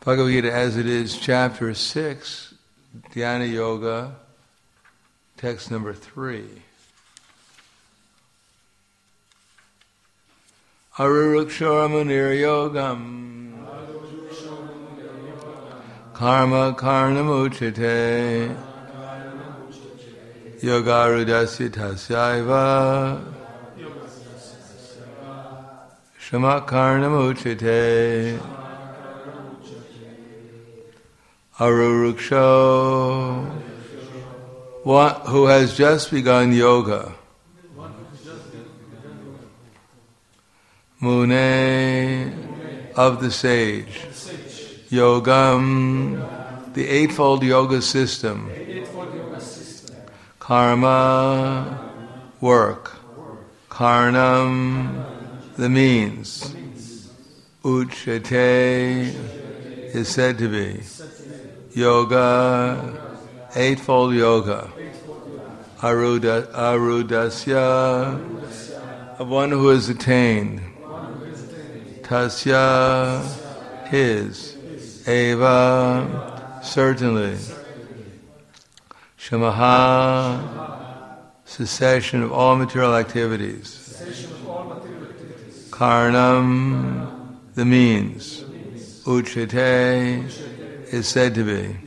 Bhagavad Gita as it is, chapter 6, Dhyana Yoga, text number 3. Aruruksharamanir yogam karma karnamuchate yogarudasya tasyaiva shama karnamuchate Aruruksho, who has just begun yoga. Mune, of the sage. Yogam, the eightfold yoga system. Karma, work. Karnam, the means. Uchate is said to be. Yoga, eightfold yoga. Arudasya, of one who has attained. Tasya, his. Eva, certainly. Shamaha, cessation of all material activities. Karnam, the means. Uchate, is said to be.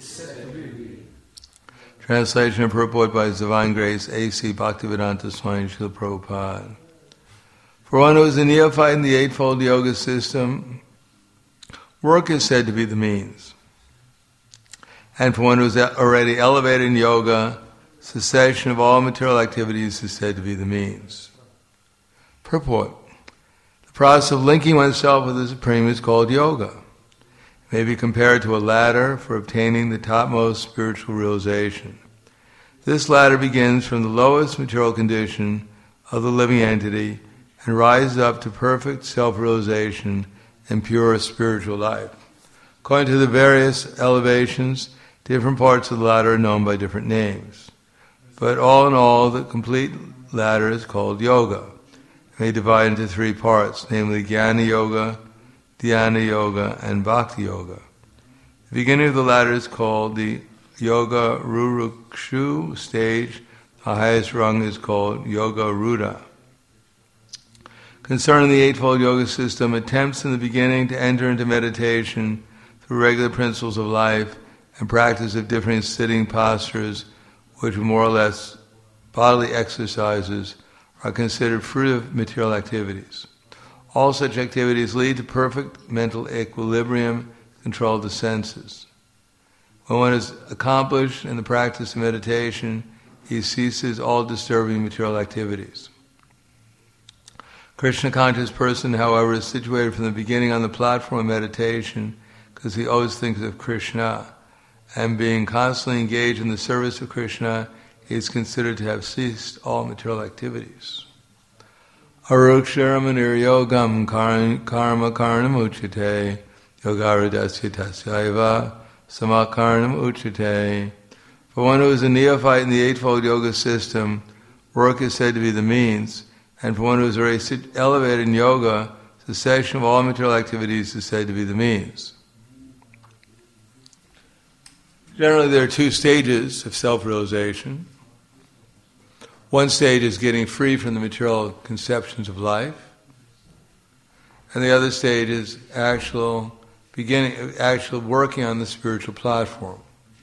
Translation and purport by His Divine Grace A.C. Bhaktivedanta Swami Srila Prabhupada. For one who is a neophyte in the eightfold yoga system, work is said to be the means. And for one who is already elevated in yoga, cessation of all material activities is said to be the means. Purport. The process of linking oneself with the Supreme is called yoga. May be compared to a ladder for obtaining the topmost spiritual realization. This ladder begins from the lowest material condition of the living entity and rises up to perfect self-realization and pure spiritual life. According to the various elevations, different parts of the ladder are known by different names. But all in all, the complete ladder is called yoga. It may divide into three parts, namely Jnana Yoga, Dhyana Yoga, and Bhakti Yoga. The beginning of the ladder is called the Yoga Rurukshu stage. The highest rung is called Yoga Ruda. Concerning the eightfold yoga system, attempts in the beginning to enter into meditation through regular principles of life and practice of different sitting postures, which are more or less bodily exercises, are considered fruit of material activities. All such activities lead to perfect mental equilibrium, control of the senses. When one is accomplished in the practice of meditation, he ceases all disturbing material activities. Krishna-conscious person, however, is situated from the beginning on the platform of meditation because he always thinks of Krishna, and being constantly engaged in the service of Krishna, he is considered to have ceased all material activities. Aruksharamanir yogam karma karnam uchate yogarudasya tasyaiva samakarnam uchate. For one who is a neophyte in the eightfold yoga system, work is said to be the means, and for one who is already elevated in yoga, cessation of all material activities is said to be the means. Generally, there are two stages of self-realization. One stage is getting free from the material conceptions of life, and the other stage is actual working on the spiritual platform.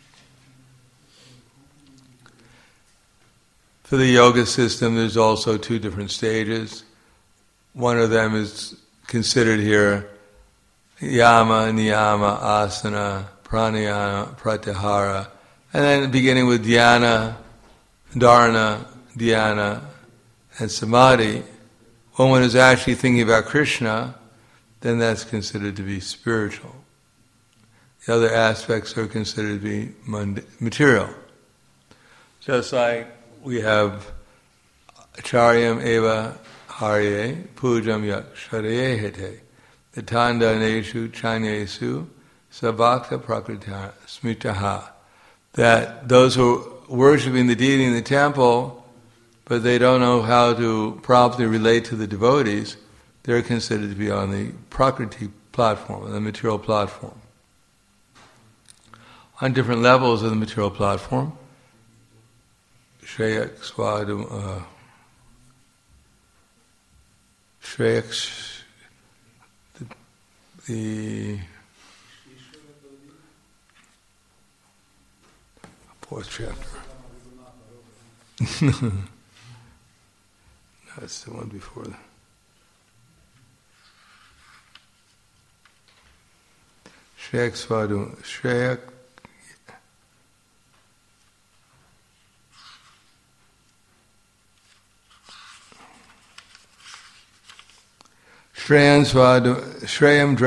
For the yoga system, there's also two different stages. One of them is considered here yama, niyama, asana, pranayama, pratyahara, and then beginning with dhyana, dharana, dhyana, and samadhi. When one is actually thinking about Krishna, then that's considered to be spiritual. The other aspects are considered to be material. Just like we have acharyam eva harye pujam yaksharaye hete nitanda neshu chanyesu sabhakta prakrita smitaha, that those who are worshipping the deity in the temple, but they don't know how to properly relate to the devotees, they're considered to be on the Prakriti platform, the material platform. on different levels of the material platform. Shreyak the fourth chapter. That's the one before that. Shreyak Svadu. Shreyak. Shreyam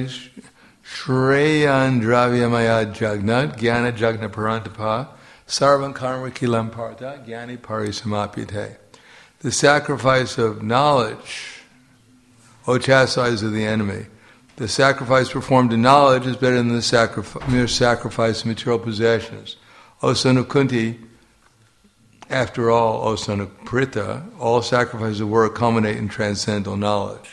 Dravya Maya Jagnat Jnana Jagna Parantapa Sarvam Karma Kilam Partha Jnani Parisamapyate. The sacrifice of knowledge, O chastise of the enemy. The sacrifice performed in knowledge is better than the mere sacrifice of material possessions. O son of Kunti, after all, O son of Pritha, all sacrifices of work culminate in transcendental knowledge.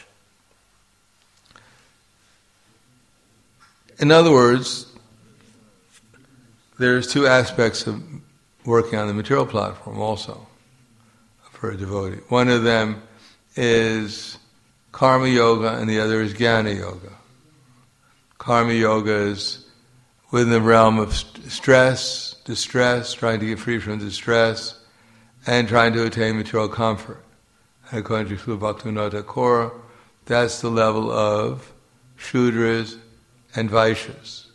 In other words, there's two aspects of working on the material platform also for a devotee. One of them is karma yoga and the other is jnana yoga. Karma yoga is within the realm of stress, distress, trying to get free from distress, and trying to attain material comfort. And according to Srila Bhaktivinoda Thakur, that's the level of Shudras and Vaishyas.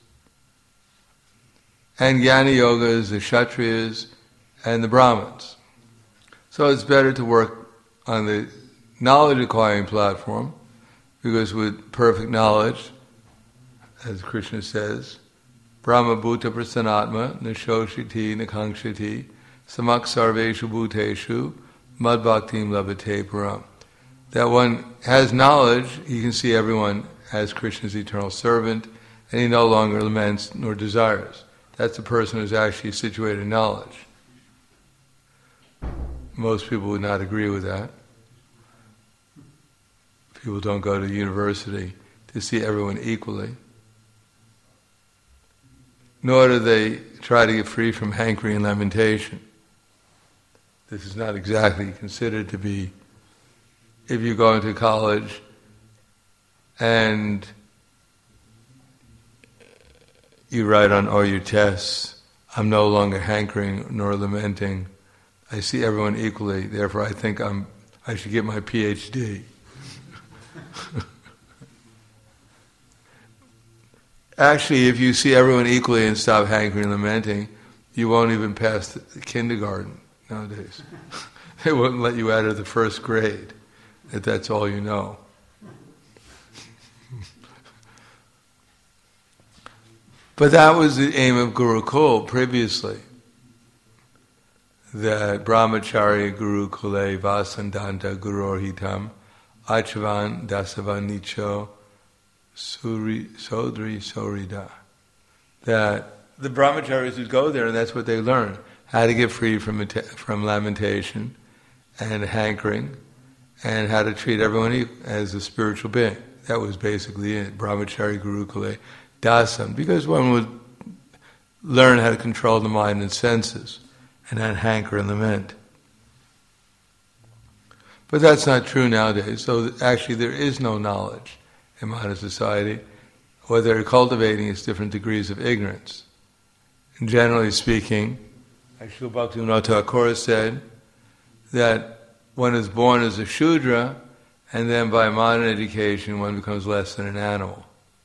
And Jnana Yoga is the Kshatriyas and the Brahmins. So it's better to work on the knowledge acquiring platform, because with perfect knowledge, as Krishna says, Brahma Bhuta Prasanatma Nashoshiti Nakangshiti Samak Sarveshu Bhuteshu Mad Bhaktim Labhate Param. That one has knowledge, he can see everyone as Krishna's eternal servant, and he no longer laments nor desires. That's the person who's actually situated in knowledge. Most people would not agree with that. People don't go to university to see everyone equally. Nor do they try to get free from hankering and lamentation. This is not exactly considered to be, if you go into college and you write on all your tests, I'm no longer hankering nor lamenting. I see everyone equally, therefore I think I should get my PhD. Actually, if you see everyone equally and stop hankering and lamenting, you won't even pass the kindergarten nowadays. They won't let you out of the first grade, if that's all you know. But that was the aim of Gurukul previously, that Brahmachari Gurukule Vasandanta Gurorhitam Achavan Dasavan Nicho Sodri Sorida. That the brahmacharis would go there and that's what they learn, how to get free from lamentation and hankering, and how to treat everyone as a spiritual being. That was basically it, Brahmachari Gurukule Dasam, because one would learn how to control the mind and senses and not hanker and lament. But that's not true nowadays, so actually there is no knowledge in modern society. What they're cultivating is different degrees of ignorance. And generally speaking, as Srila Bhaktivinoda Thakur said, that one is born as a Shudra, and then by modern education one becomes less than an animal.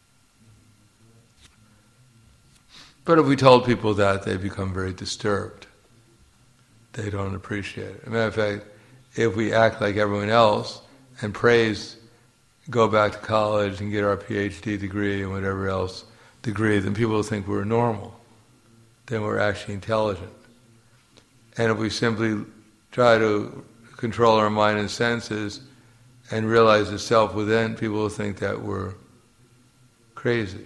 But if we told people that, they become very disturbed. They don't appreciate it. As a matter of fact, if we act like everyone else and praise, go back to college and get our PhD degree and whatever else degree, then people will think we're normal. Then we're actually intelligent. And if we simply try to control our mind and senses and realize the self within, people will think that we're crazy.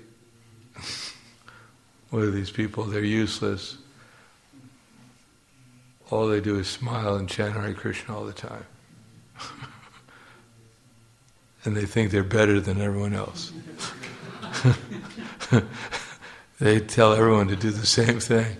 What are these people? They're useless. All they do is smile and chant Hare Krishna all the time. And they think they're better than everyone else. They tell everyone to do the same thing.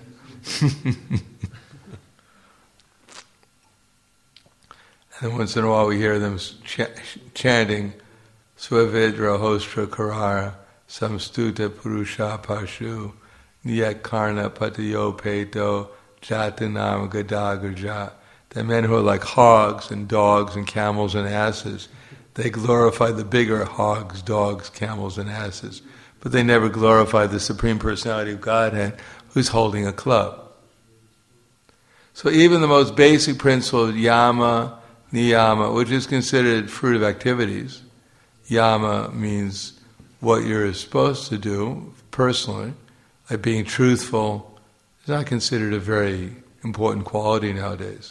And once in a while we hear them chanting, Swavidra Hostra Karara Samstuta Purusha Pashu Niyat Karna Patayo Peto Jatanam Gadagarja. The men who are like hogs and dogs and camels and asses, they glorify the bigger hogs, dogs, camels and asses, but they never glorify the Supreme Personality of Godhead who's holding a club. So even the most basic principle of yama, niyama, which is considered fruit of activities, yama means what you're supposed to do personally, like being truthful, is not considered a very important quality nowadays.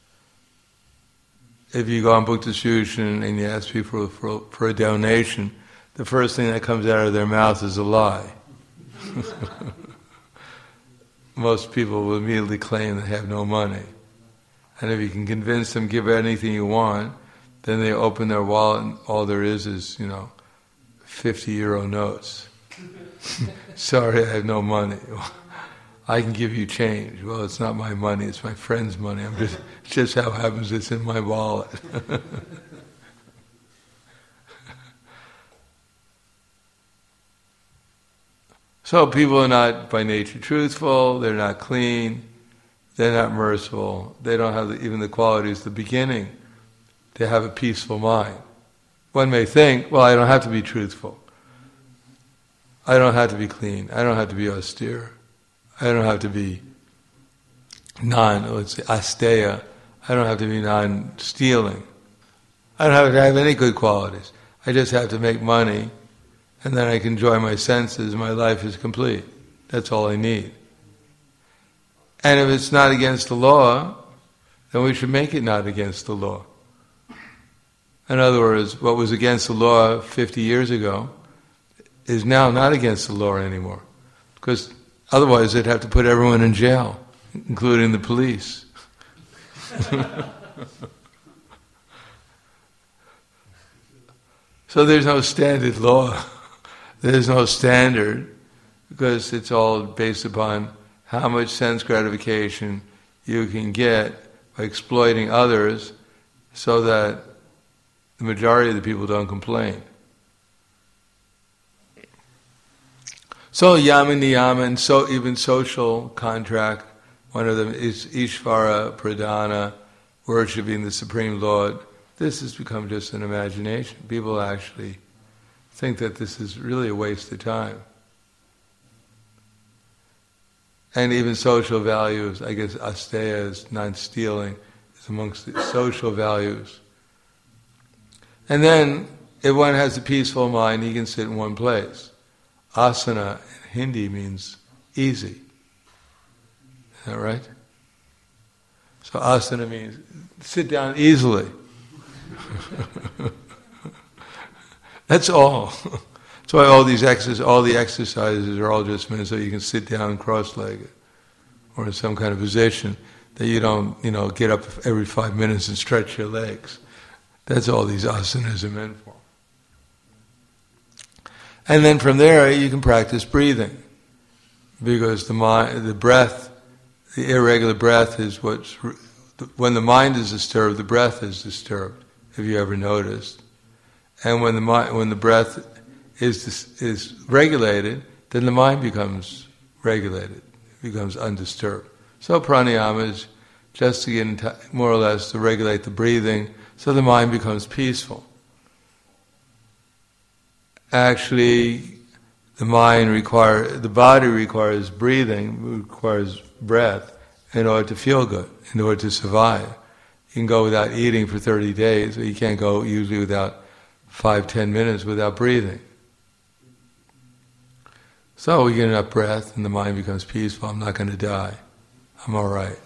If you go on Bhukta Sushan and you ask people for a donation, the first thing that comes out of their mouth is a lie. Most people will immediately claim they have no money. And if you can convince them, give anything you want, then they open their wallet and all there is, 50 euro notes. Sorry, I have no money. I can give you change. Well, it's not my money, it's my friend's money. Just how it happens it's in my wallet. So people are not by nature truthful, they're not clean, they're not merciful, they don't have even the qualities, the beginning, to have a peaceful mind. One may think, well, I don't have to be truthful. I don't have to be clean. I don't have to be austere. I don't have to be asteya. I don't have to be non-stealing. I don't have to have any good qualities. I just have to make money, and then I can enjoy my senses, my life is complete. That's all I need. And if it's not against the law, then we should make it not against the law. In other words, what was against the law 50 years ago is now not against the law anymore. Because otherwise they'd have to put everyone in jail, including the police. So there's no standard law. There's no standard, because it's all based upon how much sense gratification you can get by exploiting others so that the majority of the people don't complain. So yama niyama, and so even social contract, one of them is Ishvara Pradhana, worshipping the Supreme Lord. This has become just an imagination. People actually think that this is really a waste of time. And even social values, I guess asteya is non-stealing, is amongst the social values. And then, if one has a peaceful mind, he can sit in one place. Asana in Hindi means easy. Is that right? So asana means sit down easily. That's all. That's why all the exercises are all just meant so you can sit down cross-legged or in some kind of position that you don't, get up every 5 minutes and stretch your legs. That's all these asanas are meant for. And then from there you can practice breathing, because the breath, the irregular breath is when the mind is disturbed, the breath is disturbed. Have you ever noticed? And when the breath is regulated, then the mind becomes regulated, it becomes undisturbed. So pranayama is just to get more or less to regulate the breathing, so the mind becomes peaceful. Actually, the body requires breathing, requires breath in order to feel good, in order to survive. You can go without eating for 30 days, but you can't go usually without 5-10 minutes without breathing. So we get enough breath and the mind becomes peaceful. I'm not going to die. I'm all right.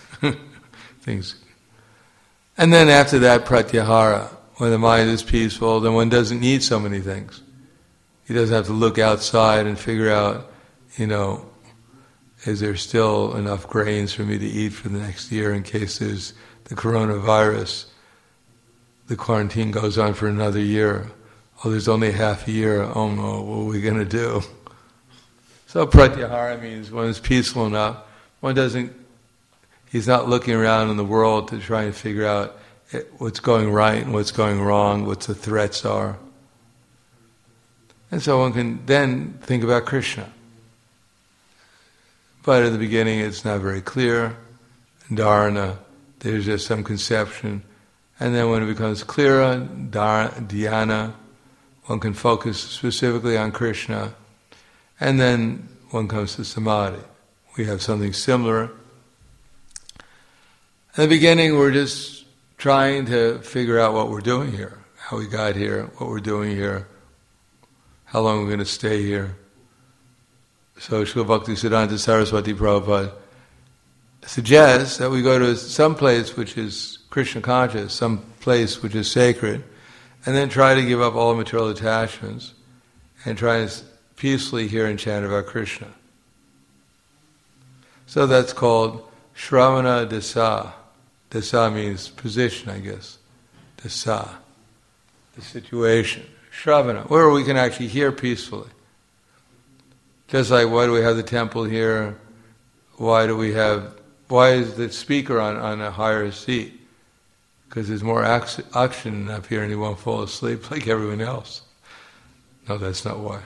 And then after that, pratyahara. When the mind is peaceful, then one doesn't need so many things. He doesn't have to look outside and figure out, is there still enough grains for me to eat for the next year in case there's the coronavirus. The quarantine goes on for another year. Oh, there's only half a year. Oh no, what are we going to do? So pratyahara means one is peaceful enough. He's not looking around in the world to try and figure out what's going right and what's going wrong, what the threats are. And so one can then think about Krishna. But at the beginning it's not very clear. Dharana, there's just some conception. And then when it becomes clearer, dhyana, one can focus specifically on Krishna. And then one comes to samadhi. We have something similar. In the beginning we're just trying to figure out what we're doing here, how we got here, what we're doing here, how long we're going to stay here. So Srila Bhaktisiddhanta Saraswati Prabhupada suggests that we go to some place which is Krishna conscious, some place which is sacred, and then try to give up all material attachments and try to peacefully hear and chant about Krishna. So that's called Shravana Dasa. Dasa means position, I guess. Dasa, the situation. Shravana, where we can actually hear peacefully. Just like, why do we have the temple here? Why is the speaker on a higher seat? Because there's more oxygen up here and he won't fall asleep like everyone else. No, that's not why.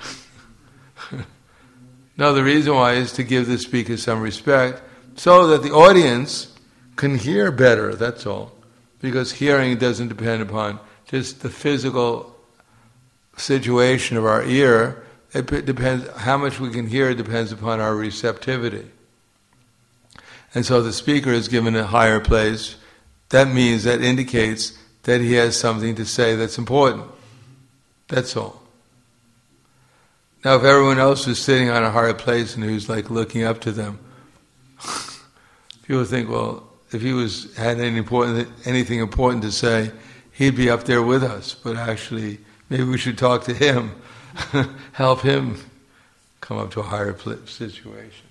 No, the reason why is to give the speaker some respect so that the audience can hear better, that's all. Because hearing doesn't depend upon just the physical situation of our ear. It depends, how much we can hear depends upon our receptivity. And so the speaker is given a higher place. That indicates that he has something to say that's important. That's all. Now if everyone else was sitting on a higher place and who's like looking up to them, people think, well, if he had anything important to say, he'd be up there with us. But actually, maybe we should talk to him, help him come up to a higher situation.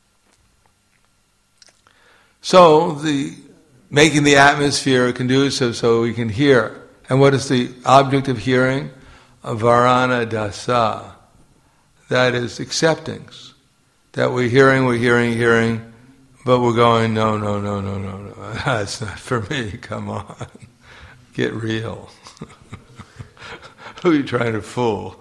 So making the atmosphere conducive so we can hear. And what is the object of hearing? Varana dasa. That is acceptance. That we're hearing, but we're going, no. That's not for me, come on. Get real. Who are you trying to fool?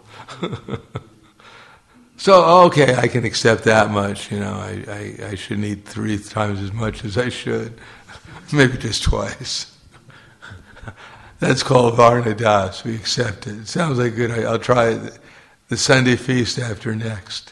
So, okay, I can accept that much, I shouldn't eat 3 times as much as I should. Maybe just twice. That's called Varna Das, we accept it. It sounds like good, I'll try it the Sunday feast after next.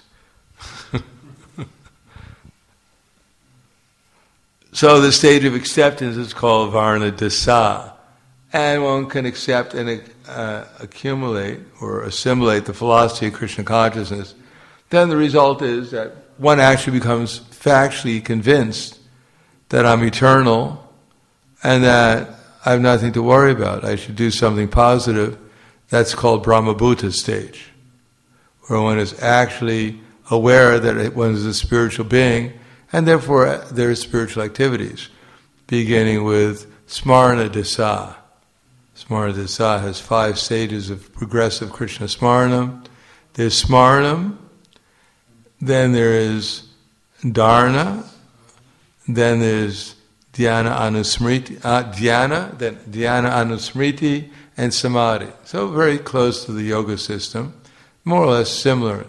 So the stage of acceptance is called Varna Dasa. And one can accept and accumulate or assimilate the philosophy of Krishna consciousness. Then the result is that one actually becomes factually convinced that I'm eternal and that I have nothing to worry about. I should do something positive. That's called Brahmabhuta stage, where one is actually aware that one is a spiritual being, and therefore there are spiritual activities, beginning with Smarana Dasa. Smarana Dasa has 5 stages of progressive Krishna Smaranam. There's Smaranam, then there is Dharana, then there's Dhyana Anusmriti, then Dhyana Anusmriti, and Samadhi. So very close to the yoga system, more or less similar.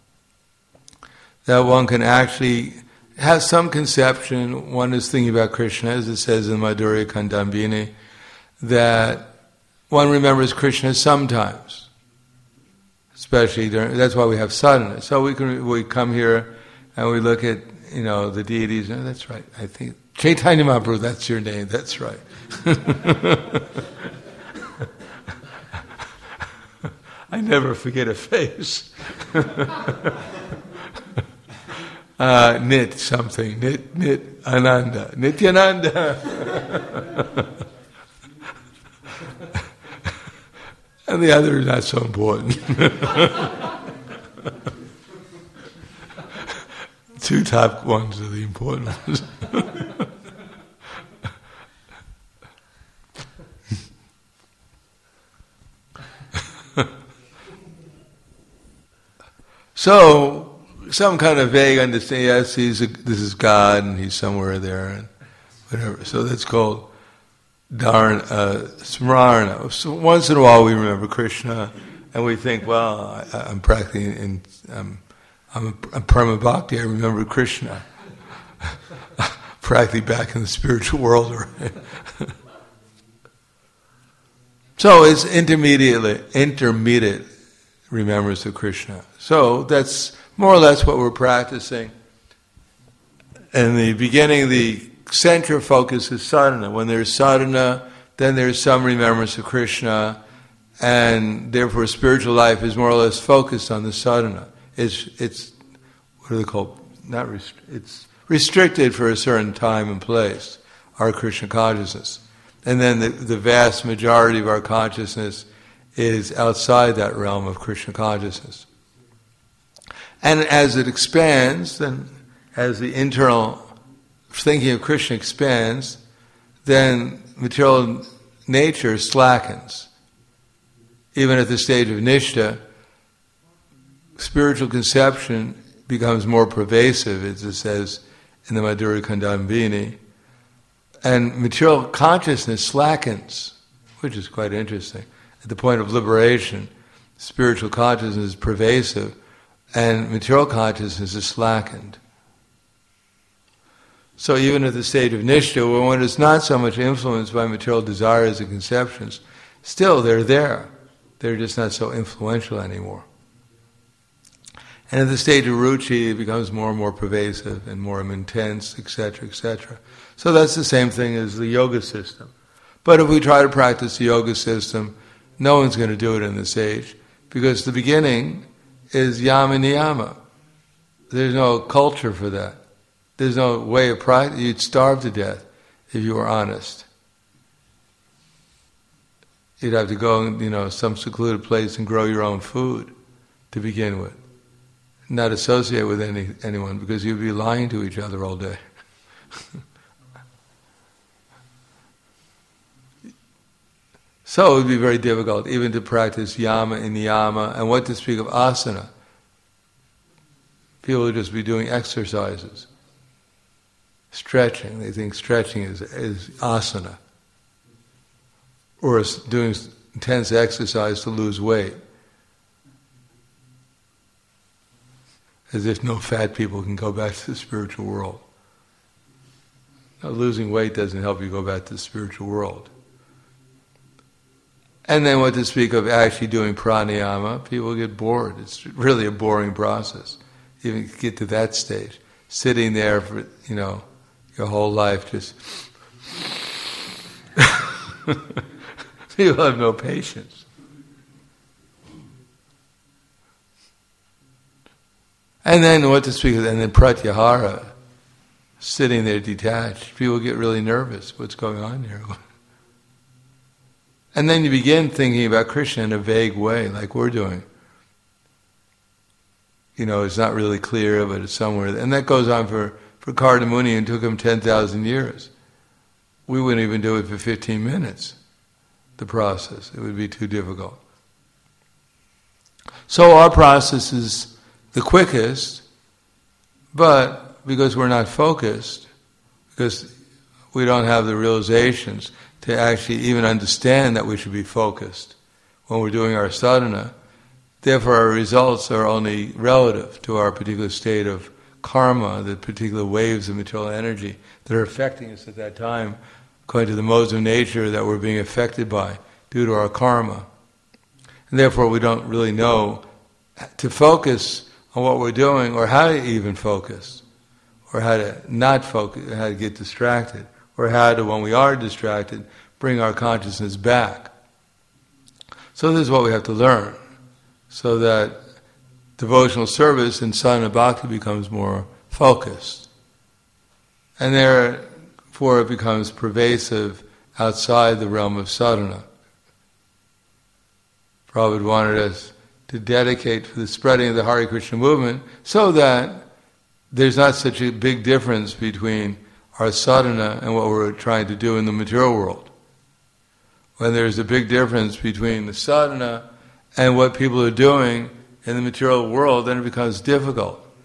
That one can actually have some conception, one is thinking about Krishna, as it says in Madhurya Kandambini, that one remembers Krishna sometimes, especially that's why we have sadhana. So we come here and we look at the deities. Oh, that's right. I think Chaitanya Mahaprabhu. That's your name. That's right. I never forget a face. Nit something. Nit Ananda. Nityananda. And the other is not so important. 2 top ones are the important ones. So some kind of vague understanding. Yes, this is God, and he's somewhere there, and whatever. So that's called smarana. So once in a while, we remember Krishna, and we think, well, I'm practicing, I'm a Parama Bhakti. I remember Krishna, practically back in the spiritual world. Right? So it's intermediate remembrance of Krishna. So that's more or less what we're practicing. In the beginning, the central focus is sadhana. When there's sadhana, then there's some remembrance of Krishna, and therefore spiritual life is more or less focused on the sadhana. It's what are they called? It's restricted for a certain time and place, our Krishna consciousness. And then the vast majority of our consciousness is outside that realm of Krishna consciousness. And as it expands, then as the internal thinking of Krishna expands, then material nature slackens. Even at the stage of Nishtha, spiritual conception becomes more pervasive, as it says in the Madhurya Kandambini, and material consciousness slackens, which is quite interesting. At the point of liberation, spiritual consciousness is pervasive, and material consciousness is slackened. So even at the stage of Nishtha, when one is not so much influenced by material desires and conceptions, still they're there. They're just not so influential anymore. And at the stage of Ruchi, it becomes more and more pervasive and more intense, etc., etc. So that's the same thing as the yoga system. But if we try to practice the yoga system, no one's going to do it in this age, because the beginning is yama niyama. There's no culture for that. There's no way of practice. You'd starve to death if you were honest. You'd have to go, some secluded place and grow your own food to begin with. Not associate with anyone, because you'd be lying to each other all day. So it would be very difficult even to practice yama and niyama, and what to speak of asana. People would just be doing exercises. Stretching, they think stretching is asana. Or doing intense exercise to lose weight. As if no fat people can go back to the spiritual world. Now, losing weight doesn't help you go back to the spiritual world. And then what to speak of actually doing pranayama, people get bored. It's really a boring process. Even get to that stage. Sitting there for, your whole life just... People have no patience. And then what to speak of, and then pratyahara, sitting there detached. People get really nervous. What's going on here? And then you begin thinking about Krishna in a vague way, like we're doing. It's not really clear, but it's somewhere. And that goes on for Kardamuni, and took him 10,000 years. We wouldn't even do it for 15 minutes, the process. It would be too difficult. So our process is the quickest, but because we're not focused, because we don't have the realizations to actually even understand that we should be focused when we're doing our sadhana, therefore our results are only relative to our particular state of karma, the particular waves of material energy that are affecting us at that time, according to the modes of nature that we're being affected by due to our karma. And therefore we don't really know to focus on what we're doing, or how to even focus, or how to not focus, how to get distracted, or how to, when we are distracted, bring our consciousness back. So this is what we have to learn, so that devotional service in sadhana bhakti becomes more focused. And therefore it becomes pervasive outside the realm of sadhana. Prabhupada wanted us to dedicate for the spreading of the Hare Krishna movement, so that there's not such a big difference between our sadhana and what we're trying to do in the material world. When there's a big difference between the sadhana and what people are doing in the material world, then it becomes difficult.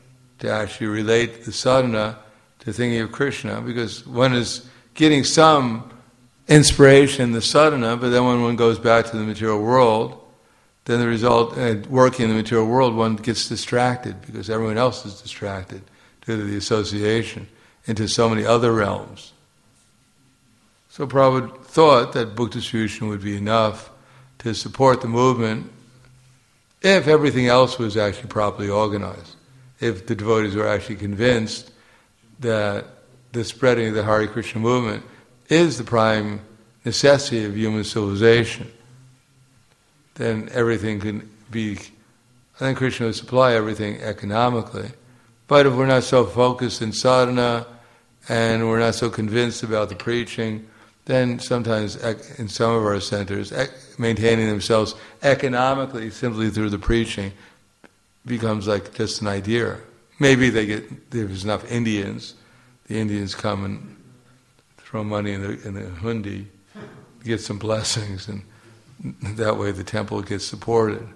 to actually relate the sadhana to thinking of Krishna, because one is getting some inspiration in the sadhana, but then when one goes back to the material world, then the result, working in the material world, one gets distracted because everyone else is distracted due to the association into so many other realms. So Prabhupada thought that book distribution would be enough to support the movement if everything else was actually properly organized, if the devotees were actually convinced that the spreading of the Hare Krishna movement is the prime necessity of human civilization, then everything can be, I think Krishna would supply everything economically. But if we're not so focused in sadhana and we're not so convinced about the preaching, then sometimes in some of our centers, maintaining themselves economically simply through the preaching becomes like just an idea. Maybe there's enough Indians, the Indians come and throw money in the hundi, get some blessings, and that way the temple gets supported.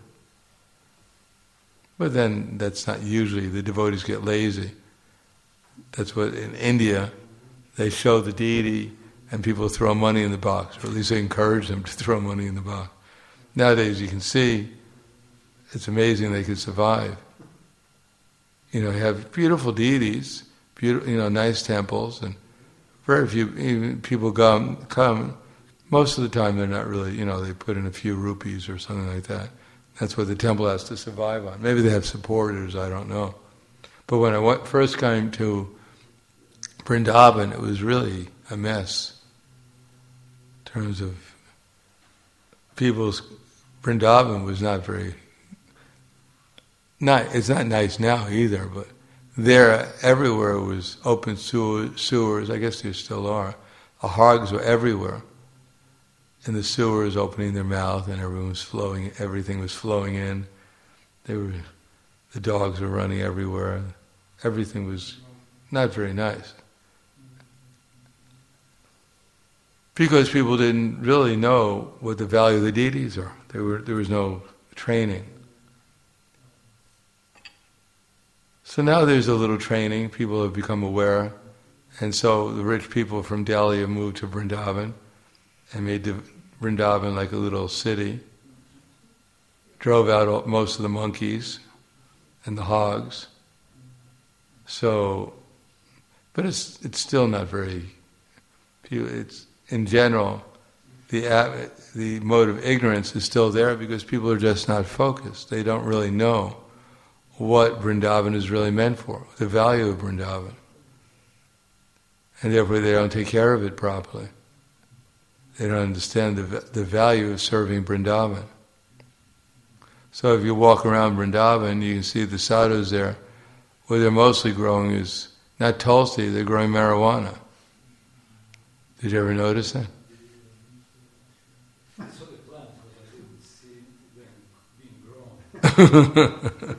But then that's not usually, the devotees get lazy. That's what in India, they show the deity and people throw money in the box, or at least they encourage them to throw money in the box. Nowadays you can see, it's amazing they can survive. You have beautiful deities, nice temples, and very few even people come. Most of the time they're not really, they put in a few rupees or something like that. That's what the temple has to survive on. Maybe they have supporters, I don't know. But when I first came to Vrindavan, it was really a mess in terms of people's. Vrindavan was not very. It's not nice now either, but there everywhere was open sewers. I guess there still are. The hogs were everywhere. And the sewers opening their mouth, and everything was flowing in. The dogs were running everywhere. Everything was not very nice. Because people didn't really know what the value of the deities are. There was no training. So now there's a little training, people have become aware, and so the rich people from Delhi have moved to Vrindavan, and made Vrindavan like a little city, drove out most of the monkeys and the hogs. So, but it's still not very. It's in general, the mode of ignorance is still there because people are just not focused. They don't really know what Vrindavan is really meant for, the value of Vrindavan, and therefore they don't take care of it properly. They don't understand the value of serving Vrindavan. So if you walk around Vrindavan, you can see the sadhus there. What they're mostly growing is not tulsi, they're growing marijuana. Did you ever notice that? I saw the plant, but I didn't see them being grown.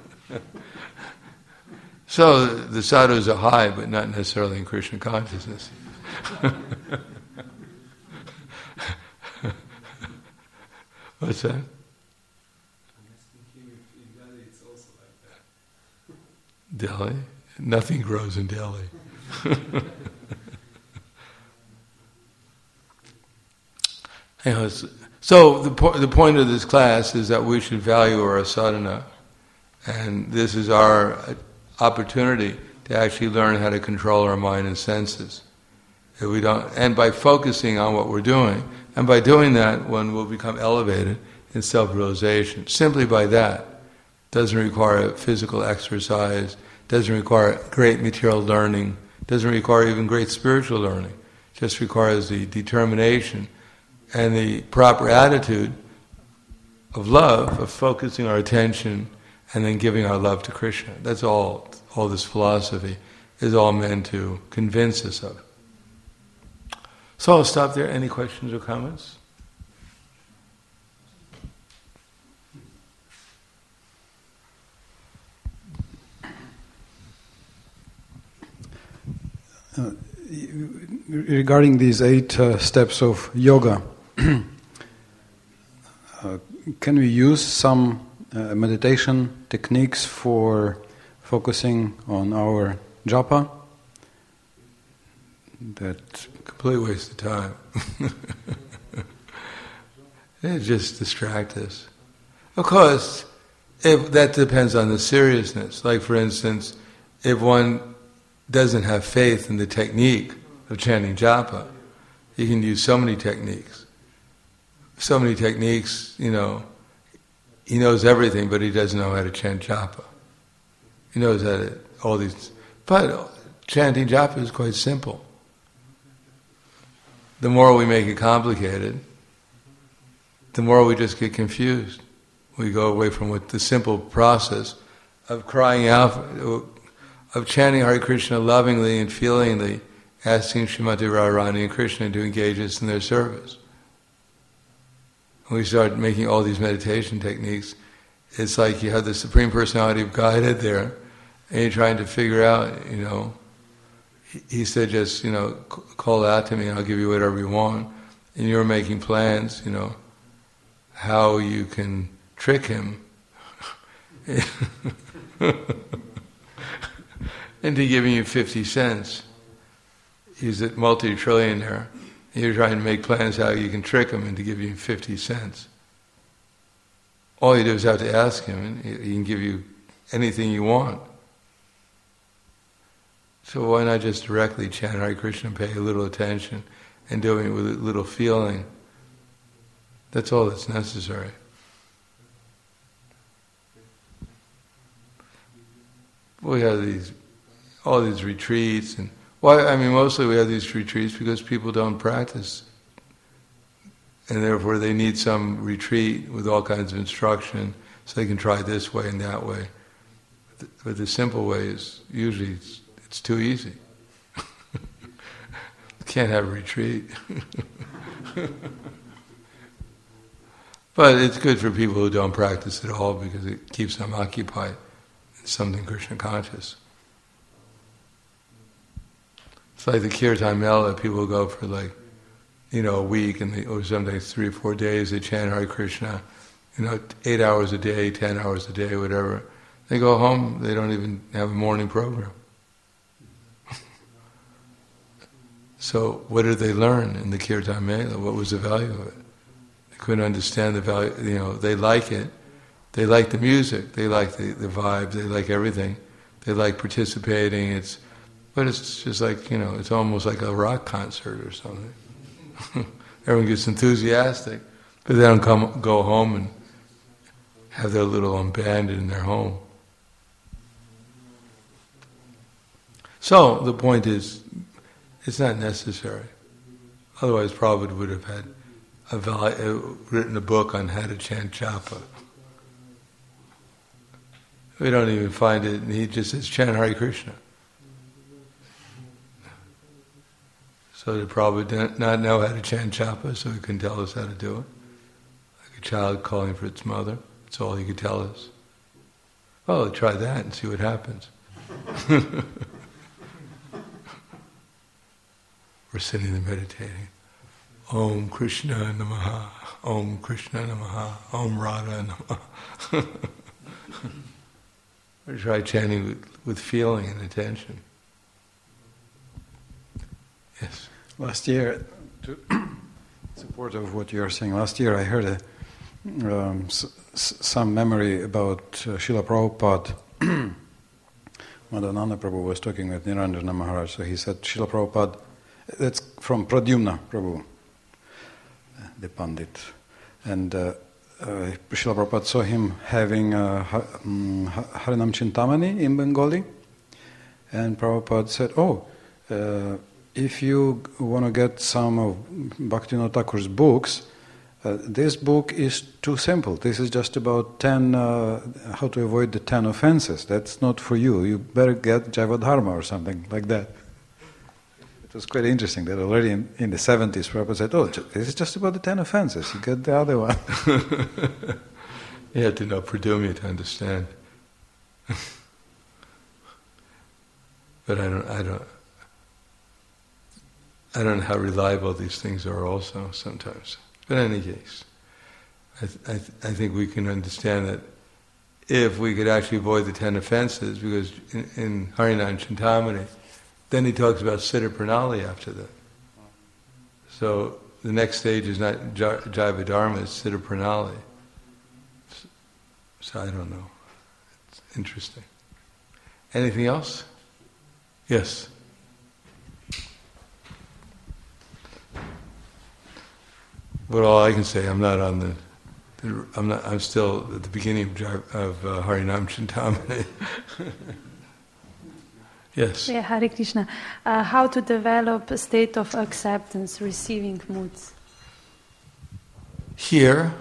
So the sadhus are high, but not necessarily in Krishna consciousness. What's that? I'm just thinking if in Delhi it's also like that. Delhi? Nothing grows in Delhi. So the point of this class is that we should value our sadhana, and this is our opportunity to actually learn how to control our mind and senses. If we don't, and by focusing on what we're doing, and by doing that, one will become elevated in self-realization. Simply by that. Doesn't require physical exercise, doesn't require great material learning, doesn't require even great spiritual learning. Just requires the determination and the proper attitude of love, of focusing our attention and then giving our love to Krishna. That's all this philosophy is all meant to convince us of. So I'll stop there. Any questions or comments? Regarding these 8 steps of yoga, can we use some meditation techniques for focusing on our japa. That complete waste of time. It just distracts us. Of course, if that depends on the seriousness. Like for instance, if one doesn't have faith in the technique of chanting japa, you can use so many techniques. So many techniques, he knows everything, but he doesn't know how to chant japa. He knows how to, all these, but chanting japa is quite simple. The more we make it complicated, the more we just get confused. We go away from what the simple process of crying out, of chanting Hare Krishna lovingly and feelingly, asking Srimati Radharani and Krishna to engage us in their service. When we start making all these meditation techniques, it's like you have the Supreme Personality of Godhead there, and you're trying to figure out, he said just, call out to me and I'll give you whatever you want. And you're making plans, how you can trick him into giving you 50 cents. He's a multi-trillionaire. You're trying to make plans how you can trick him into giving you 50 cents. All you do is have to ask him, and he can give you anything you want. So why not just directly chant Hare Krishna and pay a little attention and doing it with a little feeling? That's all that's necessary. We have all these retreats, and mostly we have these retreats because people don't practice, and therefore they need some retreat with all kinds of instruction so they can try this way and that way. But the simple way is usually it's too easy. Can't have a retreat. But it's good for people who don't practice at all because it keeps them occupied in something Krishna conscious. It's like the Kirtan Mela, people go for a week or sometimes 3 or 4 days, they chant Hare Krishna, 8 hours a day, 10 hours a day, whatever. They go home, they don't even have a morning program. So what did they learn in the Kirtan Mela? What was the value of it? They couldn't understand the value, they like it. They like the music, they like the vibe, they like everything. They like participating, but it's just like, it's almost like a rock concert or something. Everyone gets enthusiastic, but they don't go home and have their little band in their home. So the point is, it's not necessary. Otherwise, Prabhupada would have had written a book on how to chant japa. We don't even find it, and he just says, chant Hare Krishna. So did Prabhupada not know how to chant japa, so he couldn't tell us how to do it? Like a child calling for its mother, that's all he could tell us. Well, try that and see what happens. We're sitting and meditating. Om Krishna Namaha, Om Krishna Namaha, Om Radha Namaha. Or try chanting with feeling and attention. Yes. last year, to support of what you are saying, last year I heard some memory about Srila Prabhupada. Madhananda Prabhu was talking with Niranjana Maharaj, so he said, Srila Prabhupada, that's from Pradyumna Prabhu, the Pandit. And Srila Prabhupada saw him having Harinam Chintamani in Bengali. And Prabhupada said, if you want to get some of Bhaktivinoda Thakur's books, this book is too simple. This is just about 10, how to avoid the 10 offenses. That's not for you. You better get Jivadharma or something like that. It was quite interesting that already in the 70s, Prabhupada said, this is just about the 10 offenses. You get the other one. You have to know Pradumya to understand. But I don't know how reliable these things are also sometimes. But in any case, I think we can understand that if we could actually avoid the 10 offenses, because in Harinam Chintamani, then he talks about Siddha Pranali after that. So the next stage is not Jaiva Dharma, it's Siddha Pranali. So I don't know. It's interesting. Anything else? Yes. But all I can say, I'm still at the beginning of Harinam Chintamani. Yes. Yeah, Hare Krishna. How to develop a state of acceptance, receiving moods? Hear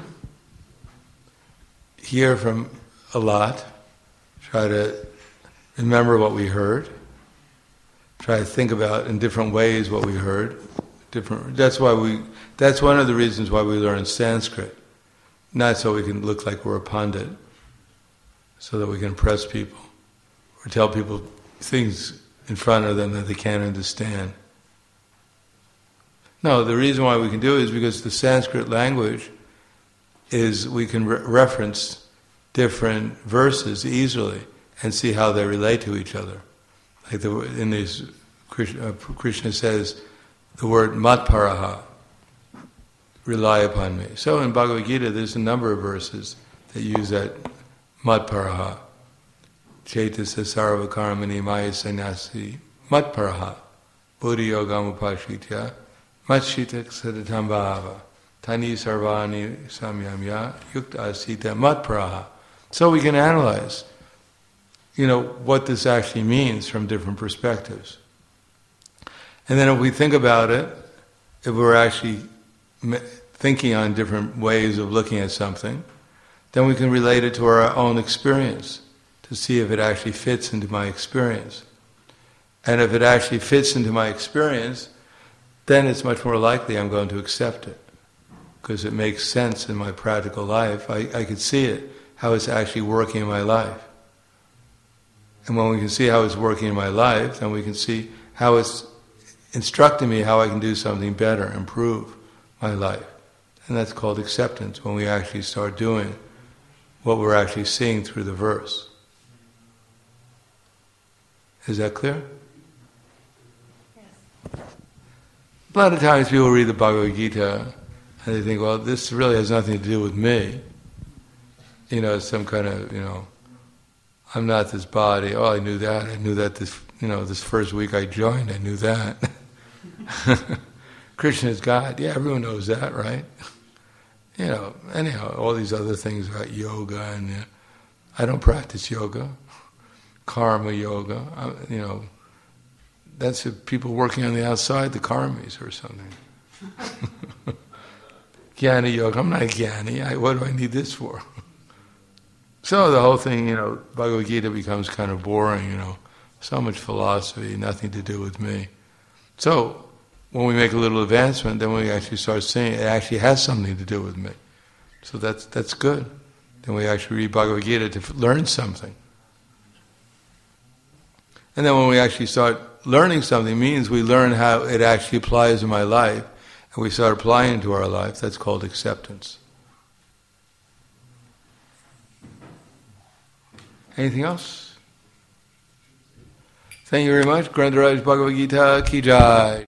from a lot. Try to remember what we heard. Try to think about in different ways what we heard. That's one of the reasons why we learn Sanskrit. Not so we can look like we're a pandit, so that we can impress people, or tell people things in front of them that they can't understand. No, the reason why we can do it is because the Sanskrit language is we can reference different verses easily and see how they relate to each other. Like in these, Krishna says the word matparaha, rely upon me. So in Bhagavad Gita there's a number of verses that use that matparaha. Chaitasa sarvakarmani maya sannyasi matparaha buddhi yogam upashitya matshita sadatam bhava tani sarvani samyamya yukta asita matparaha. So we can analyze, what this actually means from different perspectives. And then if we think about it, if we're actually thinking on different ways of looking at something, then we can relate it to our own experience to see if it actually fits into my experience. And if it actually fits into my experience, then it's much more likely I'm going to accept it, because it makes sense in my practical life. I could see it, how it's actually working in my life. And when we can see how it's working in my life, then we can see how it's instructing me how I can do something better, improve my life. And that's called acceptance, when we actually start doing what we're actually seeing through the verse. Is that clear? Yes. A lot of times people read the Bhagavad Gita and they think, well, this really has nothing to do with me. Some kind of, I'm not this body. Oh, I knew that. I knew that this first week I joined, I knew that. Krishna is God. Yeah, everyone knows that, right? Anyhow, all these other things about yoga, and I don't practice yoga. Karma yoga, that's people working on the outside, the karmis or something. Jnana yoga, I'm not a jnani, what do I need this for? So the whole thing, Bhagavad Gita becomes kind of boring, so much philosophy, nothing to do with me. So when we make a little advancement, then we actually start seeing it actually has something to do with me. So that's good. Then we actually read Bhagavad Gita to learn something. And then when we actually start learning something, it means we learn how it actually applies in my life, and we start applying it to our life. That's called acceptance. Anything else? Thank you very much. Grantharaj Bhagavad Gita Ki Jai.